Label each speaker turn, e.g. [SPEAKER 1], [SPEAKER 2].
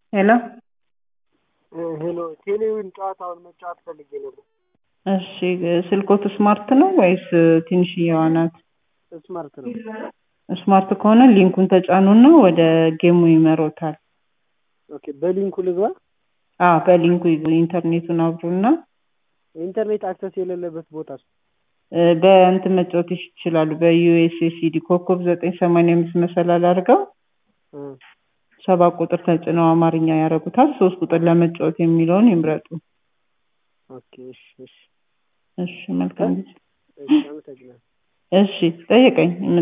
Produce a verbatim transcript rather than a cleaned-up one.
[SPEAKER 1] ሄሎ
[SPEAKER 2] ሄሎ ቴሌዊን ጨዋታውን መጫወት ፈልጌ ነበር።
[SPEAKER 1] እሺ ስልኮት ስማርት ነው ወይስ ትንሽዬዋ ናት?
[SPEAKER 2] ስማርት ነው።
[SPEAKER 1] ስማርት ከሆነ ሊንኩን ተጫኑና ወደ ጌሙ ይመሮታል።
[SPEAKER 2] ኦኬ በሊንኩ ልግባ?
[SPEAKER 1] አዎ በሊንኩ ይግቡ። ኢንተርኔቱን አብሩና
[SPEAKER 2] ኢንተርኔት አክሰስ የሌለበት ቦታ
[SPEAKER 1] በእንትን መጫወት ይችላሉ። በዩኤስኤስዲ ኮከብ ዘጠኝ ሰማንያ አምስት መሰላል አድርገው ሰባት ቁጥር ተጭነው አማርኛ ያረጉታል። ሶስት ቁጥር ለመጫወት የሚለውን ይምረጡ።
[SPEAKER 2] ኦኬ እሺ እሺ
[SPEAKER 1] እሺ መልካም ጊዜ።
[SPEAKER 2] እሺ አመሰግናለሁ።
[SPEAKER 1] እሺ ጠይቀኝ።